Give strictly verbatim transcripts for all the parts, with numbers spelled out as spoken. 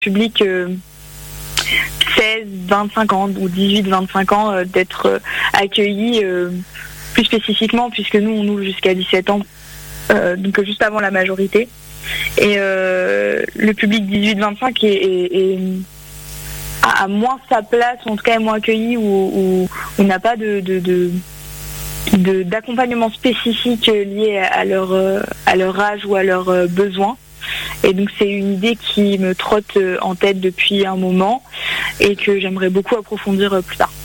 public euh, seize vingt-cinq ans ou dix-huit vingt-cinq ans euh, d'être euh, accueillis euh, plus spécifiquement, puisque nous on ouvre jusqu'à dix-sept ans, euh, donc juste avant la majorité. Et euh, le public dix-huit vingt-cinq est, est, est, a moins sa place, ou en tout cas est moins accueilli, ou, ou, ou n'a pas de, de, de, de d'accompagnement spécifique lié à leur, à leur âge ou à leurs besoins. Et donc c'est une idée qui me trotte en tête depuis un moment et que j'aimerais beaucoup approfondir plus tard.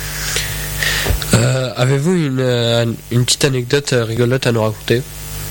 Euh, avez-vous une, une petite anecdote rigolote à nous raconter?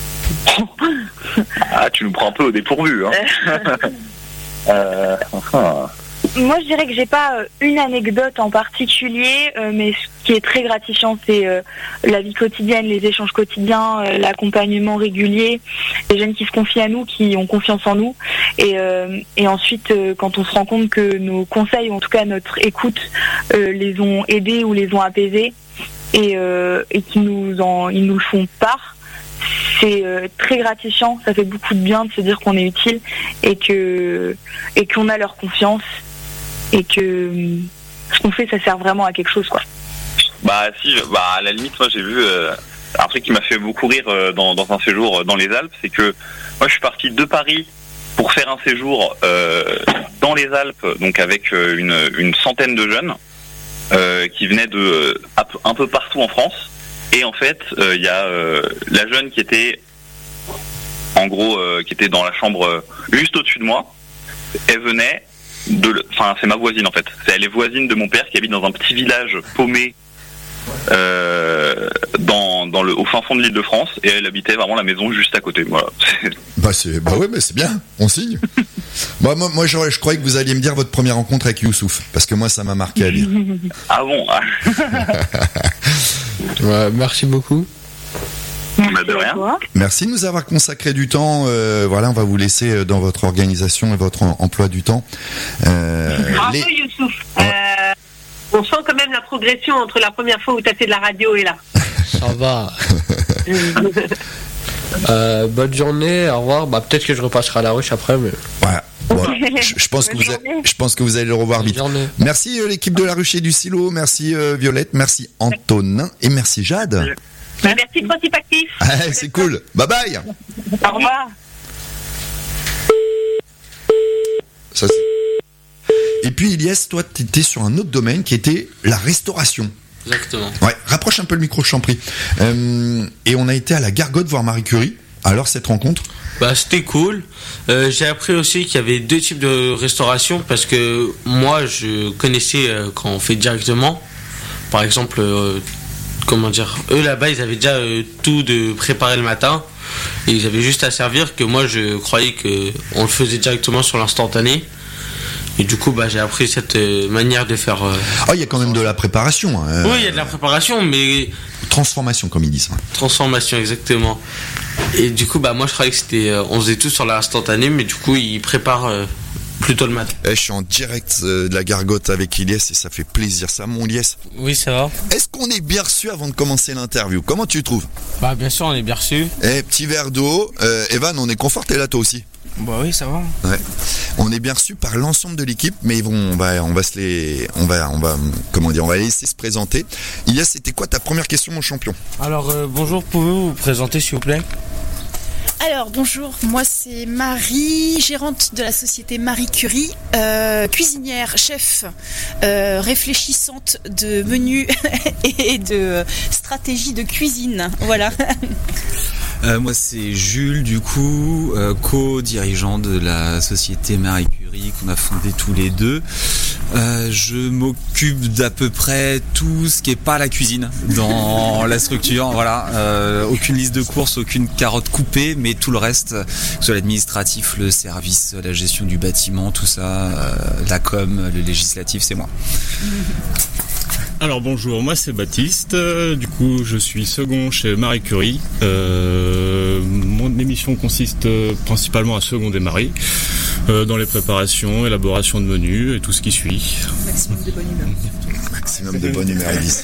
Ah, tu nous prends un peu au dépourvu, hein. euh, enfin... Moi, je dirais que j'ai pas une anecdote en particulier, euh, mais ce qui est très gratifiant, c'est euh, la vie quotidienne, les échanges quotidiens, euh, l'accompagnement régulier, les jeunes qui se confient à nous, qui ont confiance en nous, et, euh, et ensuite, euh, quand on se rend compte que nos conseils, ou en tout cas notre écoute, euh, les ont aidés ou les ont apaisés, et, euh, et qu'ils nous en, ils nous le font part. C'est euh, très gratifiant, ça fait beaucoup de bien de se dire qu'on est utile et que et qu'on a leur confiance et que euh, ce qu'on fait, ça sert vraiment à quelque chose, quoi. Bah si, bah à la limite, moi j'ai vu euh, un truc qui m'a fait beaucoup rire euh, dans, dans un séjour dans les Alpes, c'est que moi je suis parti de Paris pour faire un séjour euh, dans les Alpes, donc avec euh, une, une centaine de jeunes euh, qui venaient de euh, un peu partout en France. Et en fait, il euh, y a euh, la jeune qui était, en gros, euh, qui était dans la chambre euh, juste au-dessus de moi. Elle venait de, enfin, c'est ma voisine en fait. C'est, elle est voisine de mon père qui habite dans un petit village paumé euh, dans, dans le, au fin fond de l'Île-de-France. Et elle habitait vraiment la maison juste à côté. Voilà. Bah c'est, bah ouais, mais c'est bien. On signe. Moi, moi, moi je, je croyais que vous alliez me dire votre première rencontre avec Youssouf, parce que moi, ça m'a marqué à lire. Ah bon. Ouais, merci beaucoup. Merci, de rien. Merci de nous avoir consacré du temps. Euh, voilà, on va vous laisser dans votre organisation et votre emploi du temps. Euh, Bravo les... Youssouf. Euh, on sent quand même la progression entre la première fois où tu as fait de la radio et là. Ça va. euh, bonne journée, au revoir. Bah, peut-être que je repasserai à la ruche après, mais... Voilà. Bon, je, je, pense que vous allez, je pense que vous allez le revoir vite. Merci euh, l'équipe de la Ruche et du Silo, merci euh, Violette, merci Antonin et merci Jade. Bah, merci Protif Actif. Ah, c'est cool. Bye bye. Au revoir. Ça, c'est... Et puis Ilyes, toi tu étais sur un autre domaine qui était la restauration. Exactement. Ouais, rapproche un peu le micro, je t'en prie. Euh, et on a été à la Gargote voir Marie Curie. Alors cette rencontre? Bah c'était cool. Euh, j'ai appris aussi qu'il y avait deux types de restauration parce que moi je connaissais euh, quand on fait directement. Par exemple, euh, comment dire, eux là-bas ils avaient déjà euh, tout de préparé le matin et ils avaient juste à servir. Que moi je croyais que on le faisait directement sur l'instantané. Et du coup, bah, j'ai appris cette euh, manière de faire. Euh... Oh, il y a quand même de la préparation. Hein. Oui, il y a de la préparation, mais. Transformation, comme ils disent. Transformation, exactement. Et du coup, bah, moi, je croyais que c'était. Euh, on faisait tout sur l'instantané, mais du coup, ils préparent euh, plutôt le matin. Eh, je suis en direct euh, de la Gargote avec Ilyes et ça fait plaisir. Ça, mon Ilyes? Oui, ça va. Est-ce qu'on est bien reçu avant de commencer l'interview? Comment tu trouves? Bah, bien sûr, on est bien reçu. Eh, petit verre d'eau. Euh, Evan, on est conforté là, toi aussi? Bah oui, ça va. Ouais. On est bien reçu par l'ensemble de l'équipe, mais ils vont, on va, on va se les, on va, on va, comment dire, on va les laisser se présenter. Ilyes, c'était quoi ta première question, mon champion? Alors euh, bonjour, pouvez-vous vous présenter s'il vous plaît? Alors bonjour, moi c'est Marie, gérante de la société Marie Curie, euh, cuisinière, chef, euh, réfléchissante de menus et de stratégie de cuisine, voilà. Euh, moi c'est Jules, du coup, euh, co-dirigeant de la société Marie Curie qu'on a fondée tous les deux. Euh, je m'occupe d'à peu près tout ce qui est pas la cuisine dans la structure, voilà. Euh, aucune liste de courses, aucune carotte coupée, mais tout le reste, que ce soit l'administratif, le service, la gestion du bâtiment, tout ça, euh, la com, le législatif, c'est moi. Alors bonjour, moi c'est Baptiste, euh, du coup je suis second chez Marie Curie. Euh, mon émission consiste principalement à seconder Marie euh, dans les préparations, élaboration de menus et tout ce qui suit. Maximum de bonne humeur. Maximum de bonne humeur, Elise.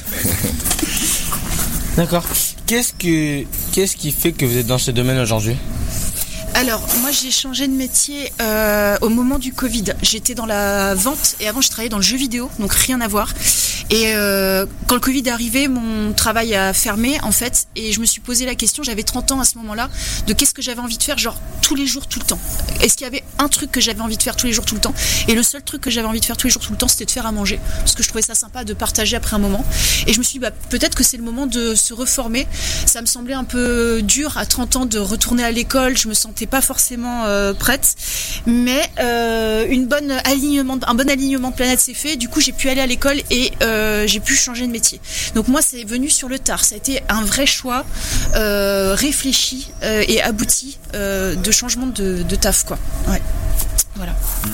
D'accord. Qu'est-ce que, qu'est-ce qui fait que vous êtes dans ce domaine aujourd'hui ? Alors, moi, j'ai changé de métier euh, au moment du Covid. J'étais dans la vente et avant, je travaillais dans le jeu vidéo, donc rien à voir. Et euh, quand le Covid est arrivé, mon travail a fermé, en fait, et je me suis posé la question, j'avais trente ans à ce moment-là, de qu'est-ce que j'avais envie de faire, genre tous les jours, tout le temps. Est-ce qu'il y avait un truc que j'avais envie de faire tous les jours, tout le temps? Et le seul truc que j'avais envie de faire tous les jours, tout le temps, c'était de faire à manger, parce que je trouvais ça sympa de partager après un moment. Et je me suis dit, bah, peut-être que c'est le moment de se reformer. Ça me semblait un peu dur à trente ans de retourner à l'école, je me sentais pas forcément euh, prête, mais euh, une bonne alignement, un bon alignement de planète s'est fait. Du coup, j'ai pu aller à l'école et euh, j'ai pu changer de métier. Donc moi, c'est venu sur le tard. Ça a été un vrai choix euh, réfléchi euh, et abouti euh, de changement de, de taf, quoi. Ouais. Voilà.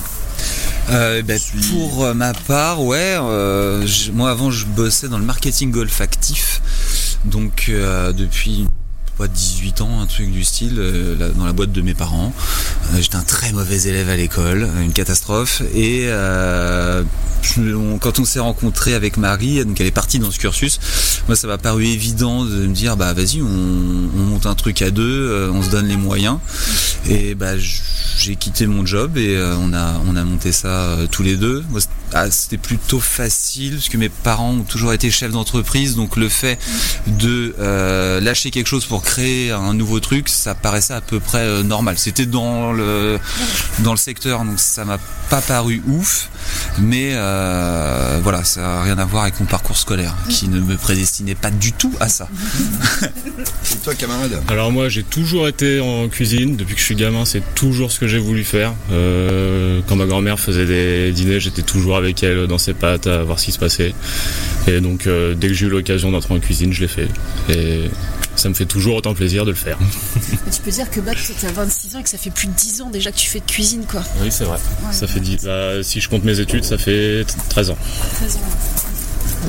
Euh, bah, pour ma part, ouais, euh, je, moi avant je bossais dans le marketing golf actif, donc euh, depuis pas dix-huit ans, un truc du style, euh, là, dans la boîte de mes parents. Euh, j'étais un très mauvais élève à l'école, une catastrophe. Et euh, on, quand on s'est rencontré avec Marie, donc elle est partie dans ce cursus, moi ça m'a paru évident de me dire bah vas-y, on, on monte un truc à deux, euh, on se donne les moyens. Et bah j'ai quitté mon job et euh, on a on a monté ça euh, tous les deux. Moi, ah, c'était plutôt facile parce que mes parents ont toujours été chefs d'entreprise, donc le fait de euh, lâcher quelque chose pour créer un nouveau truc, ça paraissait à peu près euh, normal. C'était dans le dans le secteur, donc ça m'a pas paru ouf, mais euh, voilà, ça n'a rien à voir avec mon parcours scolaire qui ne me prédestinait pas du tout à ça. Et toi, camarade? Alors moi, j'ai toujours été en cuisine depuis que je suis gamin. C'est toujours ce que j'ai voulu faire. Euh, quand ma grand-mère faisait des dîners, j'étais toujours avec elle dans ses pâtes à voir ce qui se passait. Et donc, euh, dès que j'ai eu l'occasion d'entrer en cuisine, je l'ai fait. Et ça me fait toujours autant plaisir de le faire. Tu peux dire que bah, tu as vingt-six ans et que ça fait plus de dix ans déjà que tu fais de cuisine, quoi. Oui, c'est vrai. Ouais, ça fait dix, bah, si je compte mes études, ça fait treize ans. treize ans.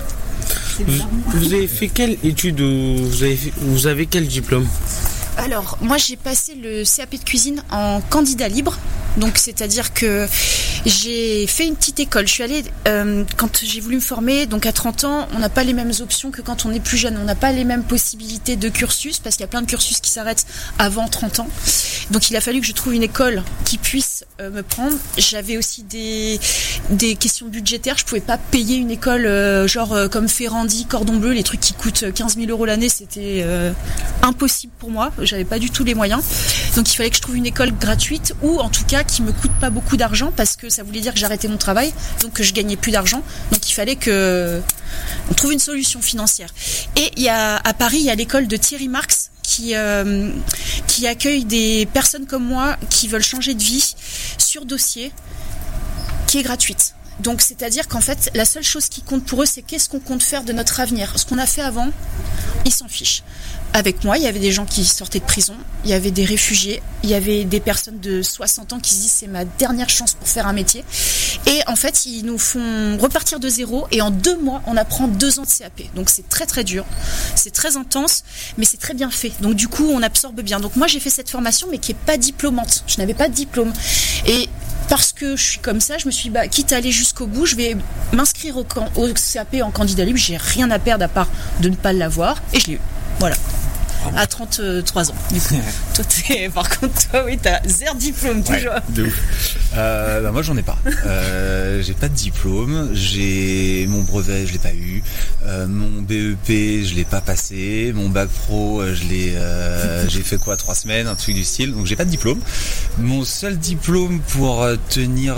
Vous, vous avez fait quelle étude ou vous avez, fait, vous avez quel diplôme? Alors, moi j'ai passé le C A P de cuisine en candidat libre. Donc c'est-à-dire que j'ai fait une petite école. Je suis allée, euh, quand j'ai voulu me former, donc à trente ans, on n'a pas les mêmes options que quand on est plus jeune. On n'a pas les mêmes possibilités de cursus, parce qu'il y a plein de cursus qui s'arrêtent avant trente ans. Donc il a fallu que je trouve une école qui puisse euh, me prendre. J'avais aussi des, des questions budgétaires. Je pouvais pas payer une école euh, genre euh, comme Ferrandi, Cordon Bleu, les trucs qui coûtent quinze mille euros l'année. C'était euh, impossible pour moi. J'avais pas du tout les moyens. Donc il fallait que je trouve une école gratuite, ou en tout cas qui me coûte pas beaucoup d'argent, parce que ça voulait dire que j'arrêtais mon travail, donc que je gagnais plus d'argent. Donc il fallait que on trouve une solution financière. Et il y a à Paris, il y a l'école de Thierry Marx qui euh, qui accueille des personnes comme moi qui veulent changer de vie sur dossier, qui est gratuite. Donc c'est-à-dire qu'en fait, la seule chose qui compte pour eux, c'est qu'est-ce qu'on compte faire de notre avenir. Ce qu'on a fait avant, ils s'en fichent. Avec moi, il y avait des gens qui sortaient de prison, il y avait des réfugiés, il y avait des personnes de soixante ans qui se disent c'est ma dernière chance pour faire un métier. Et en fait, ils nous font repartir de zéro, et en deux mois, on apprend deux ans de C A P. Donc c'est très très dur, c'est très intense, mais c'est très bien fait. Donc du coup, on absorbe bien. Donc moi, j'ai fait cette formation, mais qui est pas diplômante. Je n'avais pas de diplôme. Et parce que je suis comme ça, je me suis dit, bah, quitte à aller jusqu'au bout, je vais m'inscrire au, can- au C A P en candidat libre. J'ai rien à perdre à part de ne pas l'avoir, et je l'ai eu. Voilà. À trente-trois ans, du coup. Toi, t'es, par contre, toi, oui, t'as zéro diplôme, toujours. Ouais, de ouf. Euh, bah moi, j'en ai pas. Euh, j'ai pas de diplôme. J'ai mon brevet, je l'ai pas eu. Euh, mon B E P, je l'ai pas passé. Mon bac pro, je l'ai. Euh, j'ai fait quoi, trois semaines, un truc du style. Donc, j'ai pas de diplôme. Mon seul diplôme pour tenir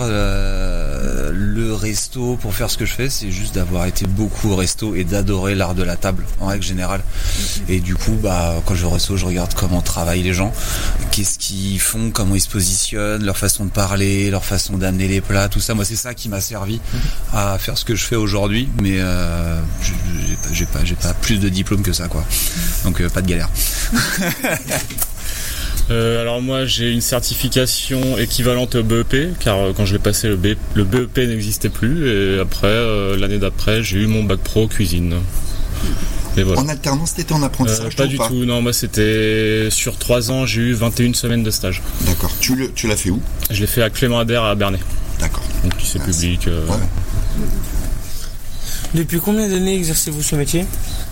euh, le resto, pour faire ce que je fais, c'est juste d'avoir été beaucoup au resto et d'adorer l'art de la table, en règle générale. Et du coup, bah quand je vais au resto, je regarde comment travaillent les gens, qu'est-ce qu'ils font, comment ils se positionnent, leur façon de parler, leur façon d'amener les plats, tout ça. Moi, c'est ça qui m'a servi à faire ce que je fais aujourd'hui, mais euh, j'ai, j'ai pas, j'ai pas plus de diplôme que ça, quoi. Donc euh, pas de galère. Euh, alors moi j'ai une certification équivalente au B E P, car euh, quand je l'ai passé le, B, le B E P n'existait plus, et après euh, l'année d'après j'ai eu mon bac pro cuisine. Voilà. En alternance, t'étais en apprentissage? euh, Pas du pas tout, non, moi c'était sur trois ans, j'ai eu vingt et une semaines de stage. D'accord, tu, le, tu l'as fait où? Je l'ai fait à Clément Adair à Bernay. D'accord. Donc lycée ah, public. Euh... Ouais. Depuis combien d'années exercez-vous ce métier?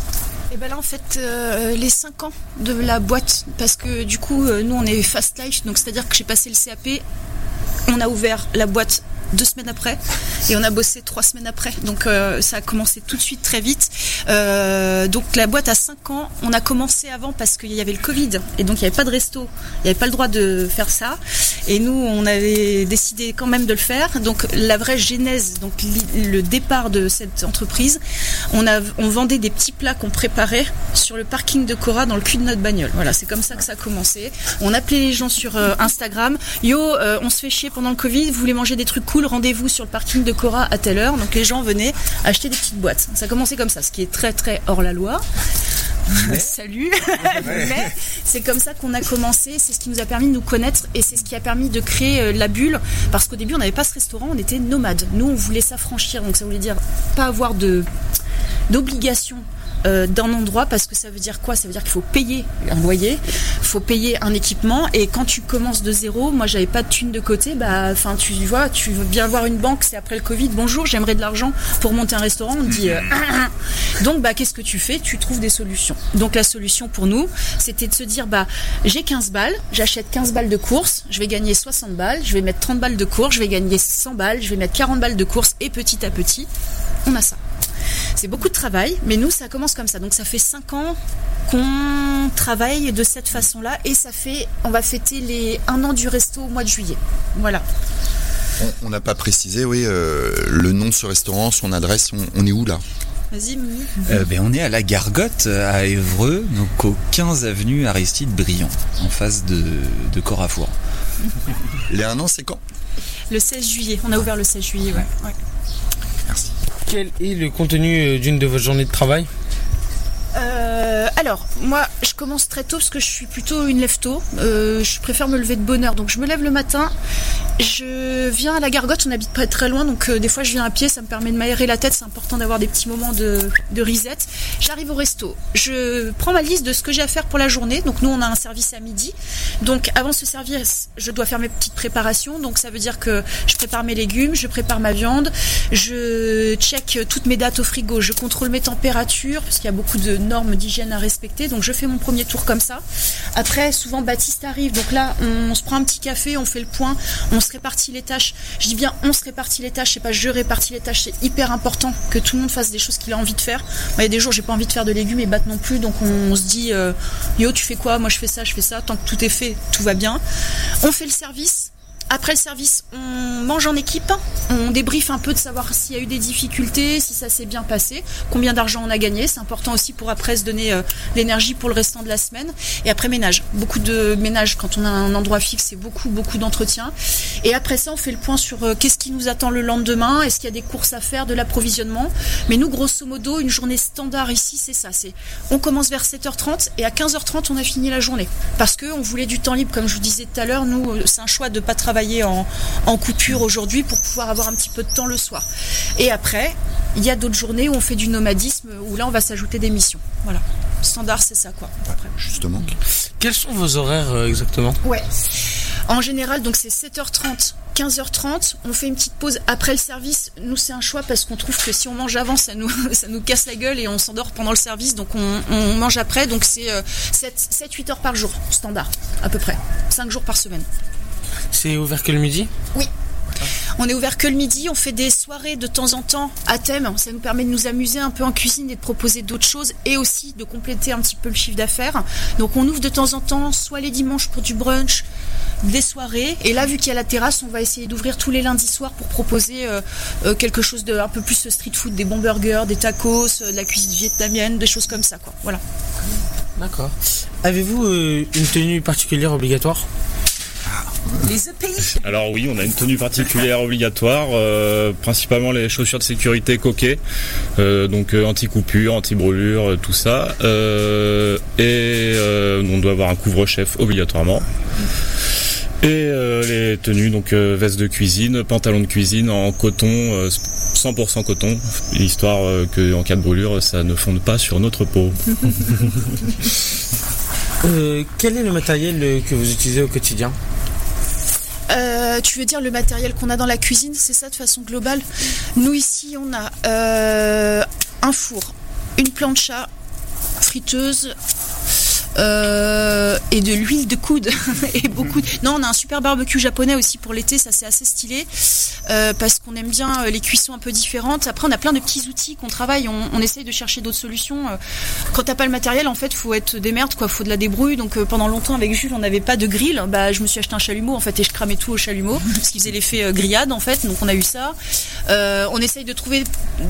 Et ben là en fait euh, les cinq ans de la boîte, parce que du coup euh, nous on est Fast Life, donc c'est à dire que j'ai passé le C A P, on a ouvert la boîte deux semaines après et on a bossé trois semaines après, donc euh, ça a commencé tout de suite très vite. Euh, donc la boîte a cinq ans, on a commencé avant parce qu'il y avait le Covid et donc il n'y avait pas de resto, il n'y avait pas le droit de faire ça et nous on avait décidé quand même de le faire. Donc la vraie genèse, donc le départ de cette entreprise, on, a, on vendait des petits plats qu'on préparait sur le parking de Cora dans le cul de notre bagnole. Voilà, c'est comme ça que ça a commencé. On appelait les gens sur euh, Instagram, yo euh, on se fait chier pendant le Covid, vous voulez manger des trucs cool, rendez-vous sur le parking de Cora à telle heure. Donc les gens venaient acheter des petites boîtes. Ça a commencé comme ça, ce qui est très très hors la loi. Mais... Salut. Mais c'est comme ça qu'on a commencé. C'est ce qui nous a permis de nous connaître et c'est ce qui a permis de créer euh, la bulle. Parce qu'au début on n'avait pas ce restaurant, on était nomades. Nous on voulait s'affranchir, donc ça voulait dire pas avoir de d'obligation Euh, d'un endroit, parce que ça veut dire quoi? Ça veut dire qu'il faut payer un loyer, il faut payer un équipement, et quand tu commences de zéro, moi j'avais pas de thunes de côté, bah enfin tu vois, tu veux bien voir une banque, c'est après le Covid, bonjour, j'aimerais de l'argent pour monter un restaurant, on te dit euh, donc bah qu'est-ce que tu fais? Tu trouves des solutions. Donc la solution pour nous, c'était de se dire bah j'ai quinze balles, j'achète quinze balles de course, je vais gagner soixante balles, je vais mettre trente balles de course, je vais gagner cent balles, je vais mettre quarante balles de course, et petit à petit, on a ça. C'est beaucoup de travail, mais nous, ça commence comme ça. Donc ça fait cinq ans qu'on travaille de cette façon-là, et ça fait, on va fêter les un an du resto au mois de juillet. Voilà. On n'a pas précisé, oui, euh, le nom de ce restaurant, son adresse, on, on est où là? Vas-y, Mimi. Euh, ben, on est à la Gargotte, à Évreux, donc au quinze avenue Aristide Briand, en face de, de Corafour. Les un an, c'est quand? Le seize juillet. On a ouvert le seize juillet, ouais. ouais. Merci. Quel est le contenu d'une de vos journées de travail? Euh, alors, moi, je commence très tôt parce que je suis plutôt une lève-tôt. Euh, je préfère me lever de bonne heure. Donc, je me lève le matin. Je viens à la Gargotte. On habite pas très loin. Donc, euh, des fois, je viens à pied. Ça me permet de m'aérer la tête. C'est important d'avoir des petits moments de, de reset. J'arrive au resto. Je prends ma liste de ce que j'ai à faire pour la journée. Donc, nous, on a un service à midi. Donc, avant ce service, je dois faire mes petites préparations. Donc, ça veut dire que je prépare mes légumes, je prépare ma viande, je check toutes mes dates au frigo, je contrôle mes températures parce qu'il y a beaucoup de normes d'hygiène à respecter, donc je fais mon premier tour comme ça. Après, souvent Baptiste arrive, donc là on, on se prend un petit café, on fait le point, on se répartit les tâches. Je dis bien on se répartit les tâches, c'est pas je répartis les tâches, c'est hyper important que tout le monde fasse des choses qu'il a envie de faire. Moi, il y a des jours j'ai pas envie de faire de légumes et Bat non plus, donc on, on se dit euh, yo tu fais quoi? Moi je fais ça, je fais ça, tant que tout est fait, tout va bien. On fait le service. Après le service, on mange en équipe, on débriefe un peu de savoir s'il y a eu des difficultés, si ça s'est bien passé, combien d'argent on a gagné. C'est important aussi pour après se donner euh, l'énergie pour le restant de la semaine. Et après ménage, beaucoup de ménage quand on a un endroit fixe, c'est beaucoup beaucoup d'entretien. Et après ça, on fait le point sur euh, qu'est-ce qui nous attend le lendemain, est-ce qu'il y a des courses à faire, de l'approvisionnement. Mais nous, grosso modo, une journée standard ici, c'est ça. C'est on commence vers sept heures trente et à quinze heures trente, on a fini la journée. Parce qu'on voulait du temps libre, comme je vous disais tout à l'heure. Nous, c'est un choix de ne pas travailler En, en coupure aujourd'hui pour pouvoir avoir un petit peu de temps le soir. Et après, il y a d'autres journées où on fait du nomadisme, où là on va s'ajouter des missions. Voilà. Standard, c'est ça quoi. Après. Justement. Quels sont vos horaires euh, exactement? Ouais. En général, donc c'est sept heures trente, quinze heures trente. On fait une petite pause après le service. Nous, c'est un choix parce qu'on trouve que si on mange avant, ça nous, ça nous casse la gueule et on s'endort pendant le service. Donc on, on mange après. Donc c'est euh, sept huit heures par jour, standard, à peu près. cinq jours par semaine. C'est ouvert que le midi? Oui. On est ouvert que le midi, on fait des soirées de temps en temps à thème, ça nous permet de nous amuser un peu en cuisine et de proposer d'autres choses et aussi de compléter un petit peu le chiffre d'affaires. Donc on ouvre de temps en temps, soit les dimanches pour du brunch, des soirées, et là vu qu'il y a la terrasse, on va essayer d'ouvrir tous les lundis soirs pour proposer euh, euh, quelque chose de un peu plus street food, des bons burgers, des tacos, euh, de la cuisine vietnamienne, des choses comme ça quoi. Voilà. D'accord. Avez-vous euh, une tenue particulière obligatoire? Les E P I. Alors oui, on a une tenue particulière obligatoire, euh, principalement les chaussures de sécurité coquées, euh, donc euh, anti-coupure, anti-brûlure, euh, tout ça. Euh, et euh, on doit avoir un couvre-chef obligatoirement. Et euh, les tenues, donc euh, veste de cuisine, pantalon de cuisine en coton, euh, cent pour cent coton, histoire euh, que en cas de brûlure, ça ne fonde pas sur notre peau. euh, quel est le matériel que vous utilisez au quotidien? Euh, tu veux dire le matériel qu'on a dans la cuisine, c'est ça de façon globale? Nous ici on a euh, un four, une plancha, friteuse. Euh, et de l'huile de coude et beaucoup de... non on a un super barbecue japonais aussi pour l'été, ça c'est assez stylé euh, parce qu'on aime bien les cuissons un peu différentes. Après on a plein de petits outils qu'on travaille, on, on essaye de chercher d'autres solutions. Quand t'as pas le matériel en fait faut être des merdes quoi, faut de la débrouille. Donc euh, pendant longtemps avec Jules on n'avait pas de grill, bah je me suis acheté un chalumeau en fait et je cramais tout au chalumeau parce qu'il faisait l'effet euh, grillade en fait, donc on a eu ça. Euh, on essaye de trouver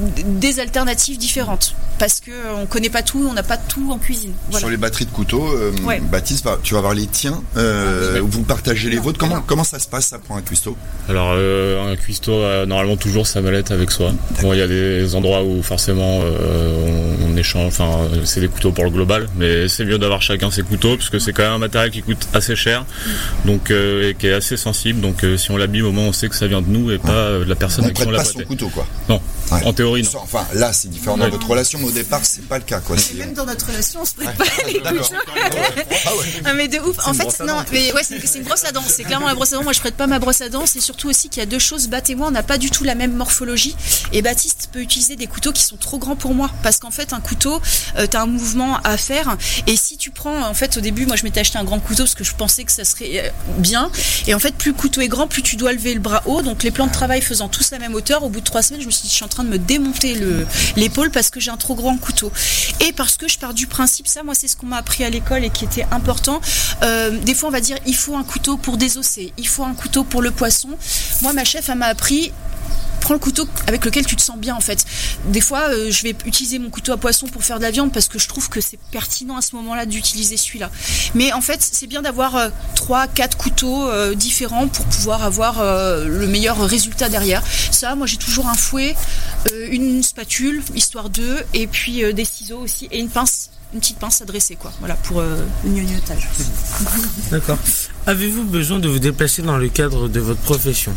des alternatives différentes parce que euh, on connaît pas tout, on n'a pas tout en cuisine. Voilà. Sur les batteries de couteaux, euh, ouais. Baptiste, tu vas avoir les tiens, euh, oui, oui. Vous partagez les non, vôtres. Comment, non. comment ça se passe ça pour un cuistot? Alors euh, un cuistot a normalement toujours sa mallette avec soi. Bon, il y a des endroits où forcément euh, on, on échange, enfin c'est des couteaux pour le global, mais c'est mieux d'avoir chacun ses couteaux parce que c'est quand même un matériel qui coûte assez cher, donc euh, et qui est assez sensible. Donc euh, si on l'abîme au moins on sait que ça vient de nous et pas euh, de la personne on à qui on l'a prête pas son couteau quoi. Non. Ouais. En théorie, non. Enfin, là, c'est différent dans ouais. votre relation, mais au départ, c'est pas le cas, quoi. Et même dans notre relation, on se prête ouais. pas les couteaux. Ah ouais. Ah, mais de ouf. En fait, non, mais ouais, c'est, c'est une brosse à dents. C'est clairement la brosse à dents. Moi, je prête pas ma brosse à dents. C'est surtout aussi qu'il y a deux choses. Bat et moi, on n'a pas du tout la même morphologie. Et Baptiste peut utiliser des couteaux qui sont trop grands pour moi. Parce qu'en fait, un couteau, euh, t'as un mouvement à faire. Et si tu prends, en fait, au début, moi, je m'étais acheté un grand couteau parce que je pensais que ça serait bien. Et en fait, plus le couteau est grand, plus tu dois lever le bras haut. Donc, les plans de travail faisant tous la même hauteur, au bout de trois semaines, je me suis dit, je suis en train de me démonter Le, l'épaule parce que j'ai un trop grand couteau et parce que je pars du principe, ça moi c'est ce qu'on m'a appris à l'école et qui était important, euh, des fois on va dire il faut un couteau pour désosser, il faut un couteau pour le poisson. Moi ma chef elle m'a appris prends le couteau avec lequel tu te sens bien en fait. Des fois euh, je vais utiliser mon couteau à poisson pour faire de la viande parce que je trouve que c'est pertinent à ce moment-là d'utiliser celui-là. Mais en fait c'est bien d'avoir euh, trois, quatre couteaux euh, différents pour pouvoir avoir euh, le meilleur résultat derrière. Ça, moi j'ai toujours un fouet, euh, une spatule, histoire d'eux, et puis euh, des ciseaux aussi et une pince. Une petite pince à dresser quoi, voilà pour euh, le gnognotage. D'accord. Avez-vous besoin de vous déplacer dans le cadre de votre profession?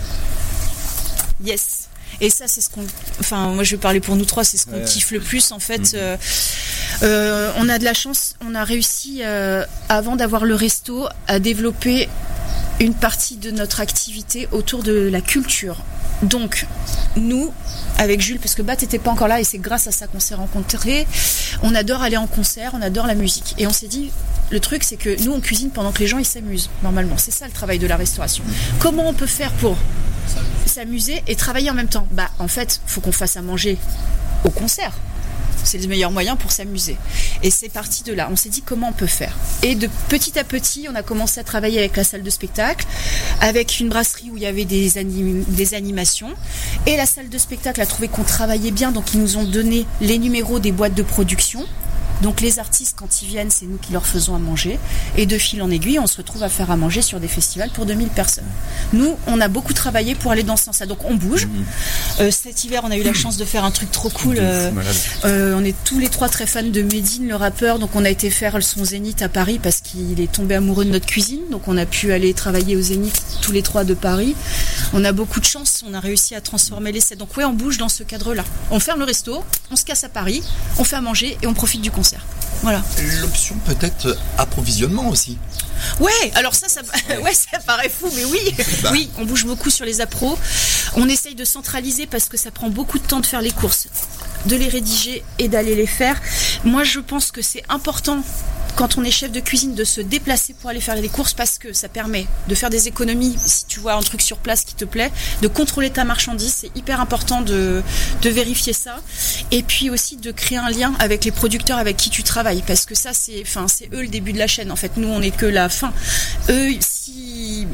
Yes. Et ça, c'est ce qu'on. Enfin, moi, je vais parler pour nous trois. C'est ce qu'on ouais. kiffe le plus, en fait. Mmh. Euh, euh, on a de la chance. On a réussi, euh, avant d'avoir le resto, à développer une partie de notre activité autour de la culture. Donc, nous, avec Jules, parce que Bat n'était pas encore là, et c'est grâce à ça qu'on s'est rencontrés. On adore aller en concert, on adore la musique. Et on s'est dit, le truc, c'est que nous, on cuisine pendant que les gens ils s'amusent. Normalement, c'est ça le travail de la restauration. Comment on peut faire pour s'amuser et travailler en même temps? Bah en fait faut qu'on fasse à manger au concert, c'est le meilleur moyen pour s'amuser et c'est parti de là. On s'est dit comment on peut faire et de petit à petit on a commencé à travailler avec la salle de spectacle, avec une brasserie où il y avait des, anim- des animations et la salle de spectacle a trouvé qu'on travaillait bien, donc ils nous ont donné les numéros des boîtes de production. Donc les artistes, quand ils viennent, c'est nous qui leur faisons à manger. Et de fil en aiguille, on se retrouve à faire à manger sur des festivals pour deux mille personnes. Nous, on a beaucoup travaillé pour aller dans ce sens-là. Donc on bouge. Euh, cet hiver, on a eu la chance de faire un truc trop cool. Euh, euh, on est tous les trois très fans de Medine, le rappeur. Donc on a été faire son Zénith à Paris parce qu'il est tombé amoureux de notre cuisine. Donc on a pu aller travailler au Zénith tous les trois de Paris. On a beaucoup de chance. On a réussi à transformer les sets. Donc ouais, on bouge dans ce cadre-là. On ferme le resto, on se casse à Paris, on fait à manger et on profite du concert. Voilà. L'option peut-être approvisionnement aussi. Ouais, alors ça, ça, ouais, ça paraît fou, mais oui, bah. oui, on bouge beaucoup sur les appros. On essaye de centraliser parce que ça prend beaucoup de temps de faire les courses, de les rédiger et d'aller les faire. Moi, je pense que c'est important quand on est chef de cuisine de se déplacer pour aller faire les courses parce que ça permet de faire des économies si tu vois un truc sur place qui te plaît, de contrôler ta marchandise, c'est hyper important de, de vérifier ça et puis aussi de créer un lien avec les producteurs avec qui tu travailles parce que ça c'est, enfin, c'est eux le début de la chaîne en fait, nous on n'est que la fin. Eux si...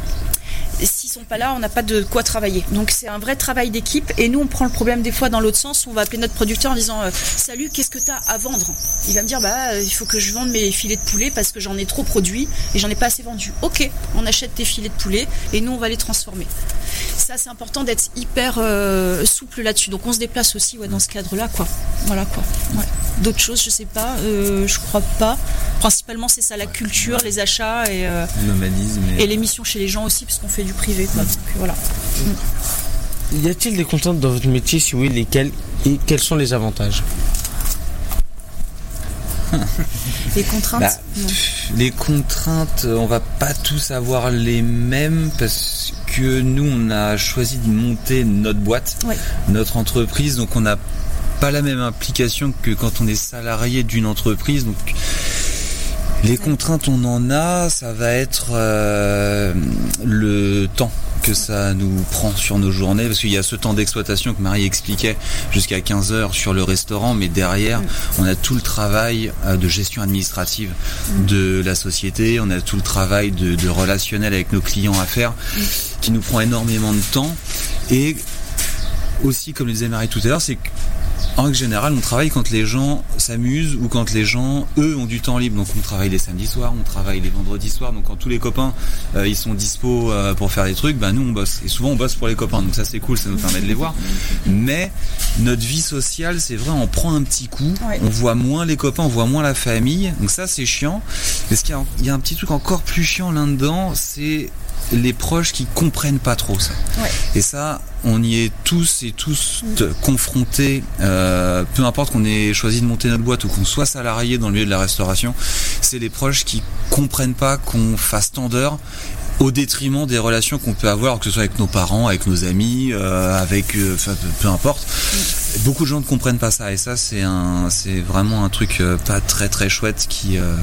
s'ils sont pas là, on n'a pas de quoi travailler. Donc c'est un vrai travail d'équipe et nous on prend le problème des fois dans l'autre sens, on va appeler notre producteur en disant euh, salut, qu'est-ce que t'as à vendre? Il va me dire bah il faut que je vende mes filets de poulet parce que j'en ai trop produit et j'en ai pas assez vendu. Ok, on achète tes filets de poulet et nous on va les transformer. Ça c'est important d'être hyper euh, souple là-dessus. Donc on se déplace aussi ouais, dans ce cadre-là quoi. Voilà quoi. Ouais. D'autres choses je sais pas, euh, je crois pas. Principalement c'est ça la culture, les achats et, euh, et les missions chez les gens aussi parce qu'on fait du privé quoi. Donc, voilà. Y a-t-il des contraintes dans votre métier? Si oui, lesquelles et quels sont les avantages? Les contraintes bah, Les contraintes, on va pas tous avoir les mêmes parce que nous on a choisi de monter notre boîte, ouais. notre entreprise, donc on a pas la même implication que quand on est salarié d'une entreprise. Donc les contraintes, on en a, ça va être euh, le temps que ça nous prend sur nos journées, parce qu'il y a ce temps d'exploitation que Marie expliquait jusqu'à quinze heures sur le restaurant, mais derrière on a tout le travail de gestion administrative de la société, on a tout le travail de, de relationnel avec nos clients à faire qui nous prend énormément de temps. Et aussi, comme le disait Marie tout à l'heure, c'est que en règle générale, on travaille quand les gens s'amusent ou quand les gens, eux, ont du temps libre. Donc on travaille les samedis soirs, on travaille les vendredis soirs. Donc quand tous les copains, euh, ils sont dispo euh, pour faire des trucs, bah nous on bosse. Et souvent on bosse pour les copains. Donc ça c'est cool, ça nous permet de les voir. Mais notre vie sociale, c'est vrai, on prend un petit coup. Ouais. On voit moins les copains, on voit moins la famille. Donc ça c'est chiant. Mais ce qu'il y a, il y a un petit truc encore plus chiant là-dedans, c'est les proches qui comprennent pas trop ça. Ouais. Et ça, on y est tous et tous mmh. confrontés, euh, peu importe qu'on ait choisi de monter notre boîte ou qu'on soit salarié dans le milieu de la restauration, c'est les proches qui comprennent pas qu'on fasse tant d'heures au détriment des relations qu'on peut avoir, que ce soit avec nos parents, avec nos amis, euh, avec, euh, enfin, peu importe. Mmh. Beaucoup de gens ne comprennent pas ça, et ça c'est un, c'est vraiment un truc euh, pas très très chouette qui, euh,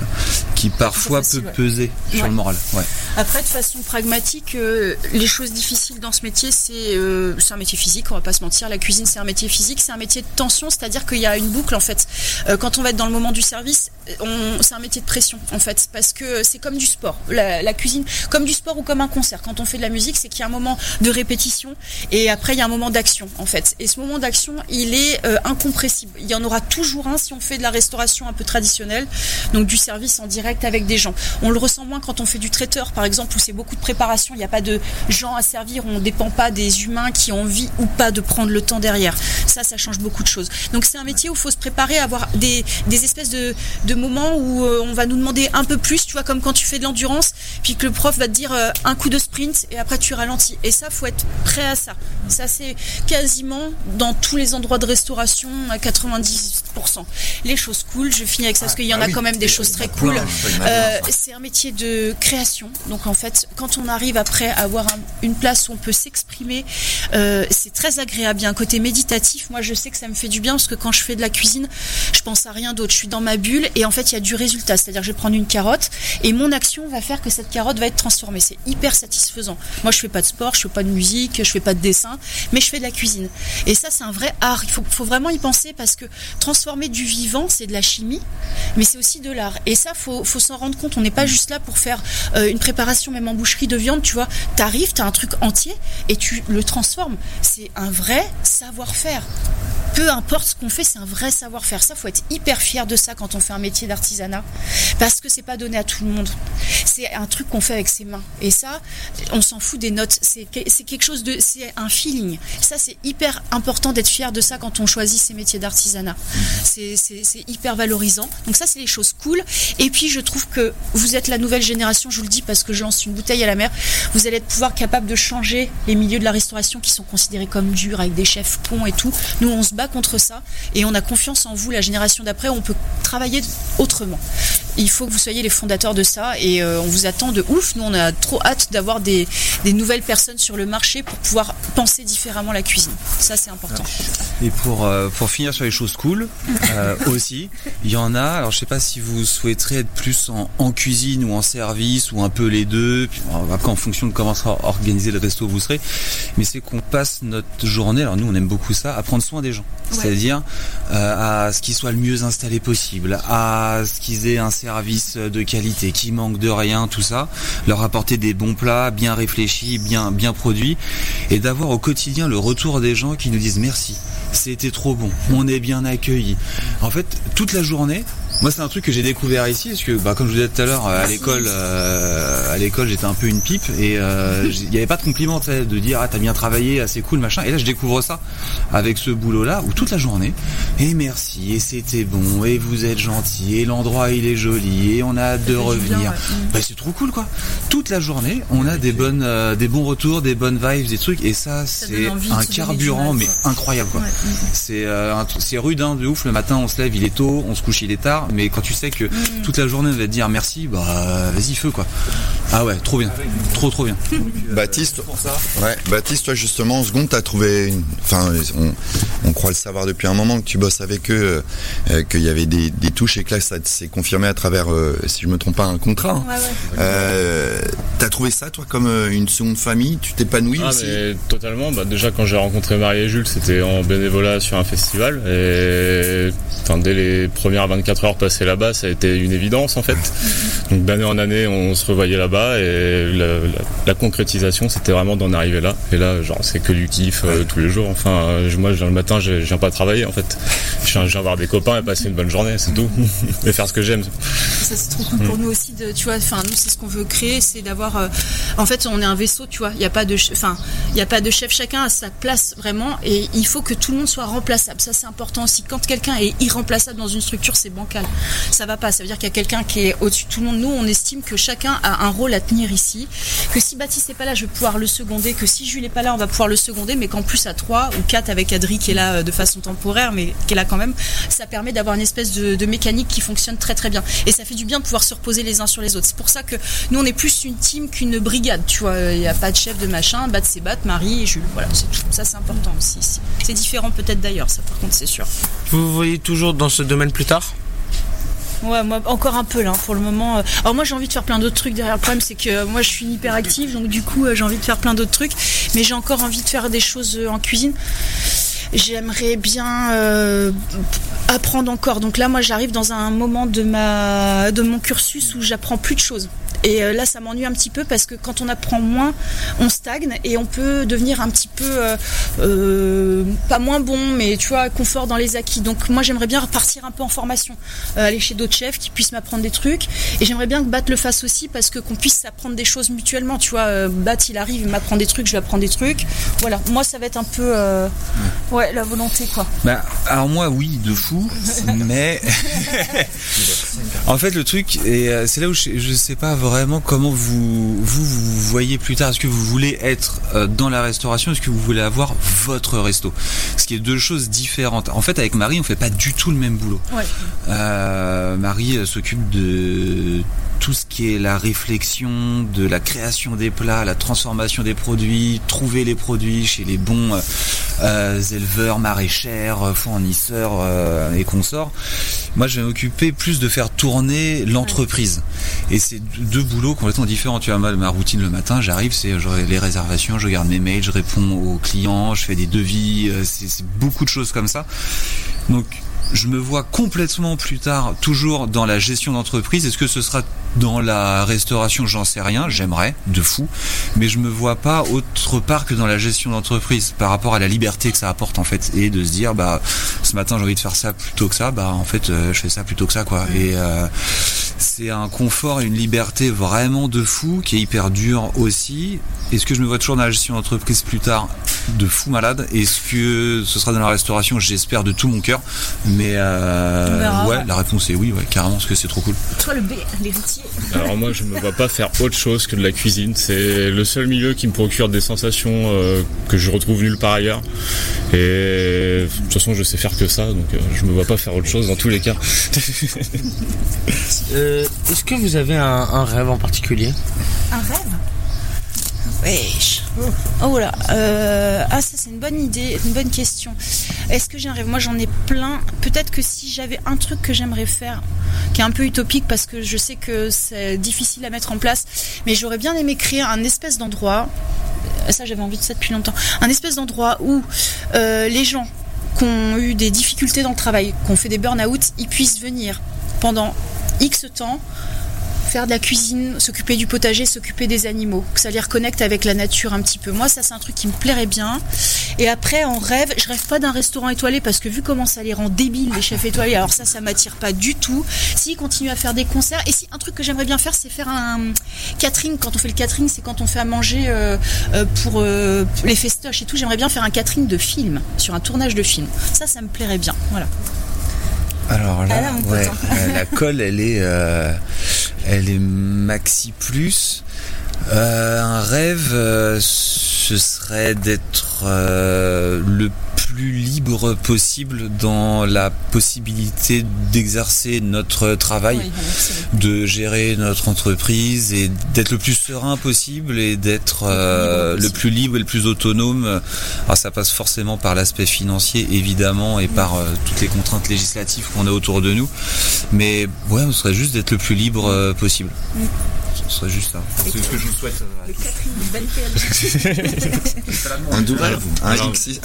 qui parfois facile, peut ouais. peser sur ouais. le moral. Ouais. Après, de façon pragmatique, euh, les choses difficiles dans ce métier, c'est, euh, c'est un métier physique, on va pas se mentir. La cuisine, c'est un métier physique, c'est un métier de tension, c'est-à-dire qu'il y a une boucle en fait. Euh, quand on va être dans le moment du service, on, c'est un métier de pression en fait, parce que c'est comme du sport. La, la cuisine, comme du sport ou comme un concert. Quand on fait de la musique, c'est qu'il y a un moment de répétition et après il y a un moment d'action en fait. Et ce moment d'action, il est euh, incompressible. Il y en aura toujours un si on fait de la restauration un peu traditionnelle, donc du service en direct avec des gens. On le ressent moins quand on fait du traiteur par exemple, où c'est beaucoup de préparation, il n'y a pas de gens à servir, on ne dépend pas des humains qui ont envie ou pas de prendre le temps derrière. Ça, ça change beaucoup de choses. Donc c'est un métier où il faut se préparer à avoir des, des espèces de, de moments où euh, on va nous demander un peu plus, tu vois, comme quand tu fais de l'endurance, puis que le prof va te dire euh, un coup de sprint et après tu ralentis. Et ça, faut être prêt à ça. Ça, c'est quasiment dans tous les endroits de restauration à quatre-vingt-dix pour cent. Les choses cool, je finis avec ça parce qu'il y en a quand même des choses très cool. Euh, c'est un métier de création. Donc en fait, quand on arrive après à avoir un, une place où on peut s'exprimer, euh, c'est très agréable. Il y a un côté méditatif. Moi, je sais que ça me fait du bien parce que quand je fais de la cuisine, je pense à rien d'autre. Je suis dans ma bulle et en fait, il y a du résultat. C'est-à-dire que je vais prendre une carotte et mon action va faire que cette carotte va être transformée. C'est hyper satisfaisant. Moi, je fais pas de sport, je fais pas de musique, je fais pas de dessin, mais je fais de la cuisine. Et ça, c'est un vrai art. Il faut, faut vraiment y penser parce que transformer du vivant, c'est de la chimie, mais c'est aussi de l'art. Et ça, faut, faut s'en rendre compte. On n'est pas juste là pour faire euh, une préparation, même en boucherie de viande, tu vois. T'arrives, t'as un truc entier et tu le transformes. C'est un vrai savoir-faire. Peu importe ce qu'on fait, c'est un vrai savoir-faire. Ça, faut être hyper fier de ça quand on fait un métier d'artisanat, parce que c'est pas donné à tout le monde. C'est un truc qu'on fait avec ses mains. Et ça, on s'en fout des notes. C'est, c'est quelque chose de, c'est un feeling. Ça, c'est hyper important d'être fier de ça quand on choisit ces métiers d'artisanat. C'est, c'est, c'est hyper valorisant. Donc ça, c'est les choses cool. Et puis, je trouve que vous êtes la nouvelle génération. Je vous le dis parce que je lance une bouteille à la mer. Vous allez être pouvoir capable de changer les milieux de la restauration qui sont considérés comme durs avec des chefs cons et tout. Nous, on se bat contre ça et on a confiance en vous, la génération d'après, on peut travailler autrement. Il faut que vous soyez les fondateurs de ça et euh, on vous attend de ouf. Nous, on a trop hâte d'avoir des, des nouvelles personnes sur le marché pour pouvoir penser différemment la cuisine. Ça, c'est important. Et pour, euh, pour finir sur les choses cool, euh, aussi, il y en a, alors je sais pas si vous souhaiterez être plus en, en cuisine ou en service ou un peu les deux, puis, après en fonction de comment sera organisé le resto vous serez, mais c'est qu'on passe notre journée, alors nous on aime beaucoup ça, à prendre soin des gens. Ouais. C'est-à-dire euh, à ce qu'ils soient le mieux installés possible, à ce qu'ils aient un service de qualité, qui manque de rien, tout ça, leur apporter des bons plats, bien réfléchis, bien bien produits, et d'avoir au quotidien le retour des gens qui nous disent merci, c'était trop bon, on est bien accueillis. En fait, toute la journée, moi c'est un truc que j'ai découvert ici, parce que bah, comme je vous disais tout à l'heure, à l'école, euh, à l'école j'étais un peu une pipe et euh, il n'y avait pas de compliment, de dire ah t'as bien travaillé, ah, c'est cool machin. Et là je découvre ça avec ce boulot là où toute la journée, et merci, et c'était bon, et vous êtes gentil, et l'endroit il est joli, et on a hâte de revenir. Bien, ouais. Bah, c'est trop cool quoi. Toute la journée on a des bonnes, euh, des bons retours, des bonnes vibes, des trucs, et ça, ça c'est un carburant mais incroyable quoi. Ouais. C'est, euh, un, c'est rude hein, de ouf. Le matin on se lève, il est tôt, on se couche il est tard. mais quand tu sais que mmh. toute la journée on va te dire merci, bah vas-y feu quoi. Ah ouais, trop bien, trop trop bien. Baptiste, ouais, Baptiste, toi justement en seconde t'as trouvé, une... enfin on, on croit le savoir depuis un moment que tu bosses avec eux, euh, qu'il y avait des, des touches et que là ça s'est confirmé à travers, euh, si je me trompe pas, un contrat. Hein. Ouais, ouais. Euh, t'as trouvé ça toi comme une seconde famille, tu t'épanouis ah, aussi? Mais totalement. Bah, déjà quand j'ai rencontré Marie et Jules, c'était en bénévolat sur un festival et enfin, dès les premières vingt-quatre heures passées là-bas, ça a été une évidence en fait. Donc d'année en année, on se revoyait là-bas et la, la, la concrétisation, c'était vraiment d'en arriver là. Et là, genre, c'est que du kiff euh, tous les jours. Enfin, euh, moi, le matin, je, je viens pas travailler en fait. Je viens, je viens voir des copains et passer une bonne journée, c'est tout. Et faire ce que j'aime. Ça c'est trop cool pour nous aussi de, tu vois, enfin nous c'est ce qu'on veut créer, c'est d'avoir, euh, en fait on est un vaisseau, tu vois, il y a pas de, enfin il y a pas de chef, chacun a sa place vraiment et il faut que tout le monde soit remplaçable. Ça c'est important aussi. Quand quelqu'un est irremplaçable dans une structure, c'est bancal. Ça va pas. Ça veut dire qu'il y a quelqu'un qui est au-dessus de tout le monde. Nous on estime que chacun a un rôle à tenir ici. Que si Baptiste n'est pas là, je vais pouvoir le seconder. Que si Jules n'est pas là, on va pouvoir le seconder. Mais qu'en plus à trois ou quatre avec Adri qui est là de façon temporaire, mais qui est là quand même, ça permet d'avoir une espèce de, de mécanique qui fonctionne très très bien. Et ça fait du bien de pouvoir se reposer les uns sur les autres. C'est pour ça que nous on est plus une team qu'une brigade, tu vois. Il n'y a pas de chef de machin, Bat c'est Bat, Marie et Jules. Voilà, c'est tout. Ça c'est important aussi. C'est différent peut-être d'ailleurs, ça par contre c'est sûr. Vous vous voyez toujours dans ce domaine plus tard ? Ouais, moi encore un peu là pour le moment. Alors moi j'ai envie de faire plein d'autres trucs derrière. Le problème c'est que moi je suis hyper active, donc du coup j'ai envie de faire plein d'autres trucs, mais j'ai encore envie de faire des choses en cuisine. J'aimerais bien euh, apprendre encore. Donc là, moi, j'arrive dans un moment de ma de mon cursus où j'apprends plus de choses. Et euh, là, ça m'ennuie un petit peu parce que quand on apprend moins, on stagne et on peut devenir un petit peu euh, euh, pas moins bon, mais tu vois, confort dans les acquis. Donc moi, j'aimerais bien repartir un peu en formation, euh, aller chez d'autres chefs qui puissent m'apprendre des trucs. Et j'aimerais bien que Bat le fasse aussi parce que qu'on puisse s'apprendre des choses mutuellement. Tu vois, euh, Bat, il arrive, il m'apprend des trucs, je lui apprends des trucs. Voilà, moi, ça va être un peu euh, ouais, la volonté, quoi. Bah, alors moi, oui, de fou, mais en fait, le truc, et c'est là où je, je sais pas vraiment comment vous, vous vous voyez plus tard. Est-ce que vous voulez être dans la restauration? Est-ce que vous voulez avoir votre resto? Ce qui est deux choses différentes. En fait, avec Marie, on fait pas du tout le même boulot. Ouais. Euh, Marie euh, s'occupe de tout ce qui est la réflexion, de la création des plats, la transformation des produits, trouver les produits chez les bons euh, éleveurs, maraîchères, fournisseurs euh, et consorts. Moi, je vais m'occuper plus de faire tourner l'entreprise. Et c'est deux boulots complètement différents. Tu vois, ma, ma routine le matin, j'arrive, c'est je, les réservations, je regarde mes mails, je réponds aux clients, je fais des devis, c'est, c'est beaucoup de choses comme ça. Donc, je me vois complètement plus tard toujours dans la gestion d'entreprise. Est-ce que ce sera dans la restauration? J'en sais rien, j'aimerais, de fou, mais je me vois pas autre part que dans la gestion d'entreprise par rapport à la liberté que ça apporte en fait, et de se dire bah ce matin j'ai envie de faire ça plutôt que ça, bah en fait euh, je fais ça plutôt que ça quoi. Et euh, c'est un confort et une liberté vraiment de fou qui est hyper dur aussi. Est-ce que je me vois toujours dans la gestion d'entreprise plus tard? De fou malade. Est-ce que ce sera dans la restauration? J'espère de tout mon cœur. Mais euh, ouais, la réponse est oui, ouais, carrément, parce que c'est trop cool. Toi, le B, l'héritier. Alors moi, je me vois pas faire autre chose que de la cuisine. C'est le seul milieu qui me procure des sensations euh, que je retrouve nulle part ailleurs. Et de toute façon, je sais faire que ça, donc euh, je me vois pas faire autre chose dans tous les cas. euh, est-ce que vous avez un, un rêve en particulier? Un rêve? Wesh. Oh là, euh, ah ça c'est une bonne idée, une bonne question. Est-ce que j'ai un rêve? Moi j'en ai plein. Peut-être que si j'avais un truc que j'aimerais faire, qui est un peu utopique parce que je sais que c'est difficile à mettre en place, mais j'aurais bien aimé créer un espèce d'endroit. Ça j'avais envie de ça depuis longtemps. Un espèce d'endroit où euh, les gens qui ont eu des difficultés dans le travail, qui ont fait des burn-out, ils puissent venir pendant X temps faire de la cuisine, s'occuper du potager, s'occuper des animaux, que ça les reconnecte avec la nature un petit peu. Moi, ça, c'est un truc qui me plairait bien. Et après, en rêve, je rêve pas d'un restaurant étoilé parce que vu comment ça les rend débiles, les chefs étoilés, alors ça, ça m'attire pas du tout. S'ils continuent à faire des concerts, et si un truc que j'aimerais bien faire, c'est faire un catering. Quand on fait le catering, c'est quand on fait à manger euh, euh, pour euh, les festoches et tout. J'aimerais bien faire un catering de film, sur un tournage de film. Ça, ça me plairait bien. Voilà. Alors là, ah là ouais, euh, la colle, elle est, euh, elle est maxi plus. Euh, un rêve, euh, ce serait d'être euh, le plus libre possible dans la possibilité d'exercer notre travail, oui, de gérer notre entreprise et d'être le plus serein possible et d'être euh, le plus libre et le plus autonome. Alors ça passe forcément par l'aspect financier évidemment et mmh. par euh, toutes les contraintes législatives qu'on a autour de nous, mais ouais, ce serait juste d'être le plus libre euh, possible. Mmh. Ce serait juste ça. C'est ce que je vous souhaite. Euh, à tous. Un double, un X,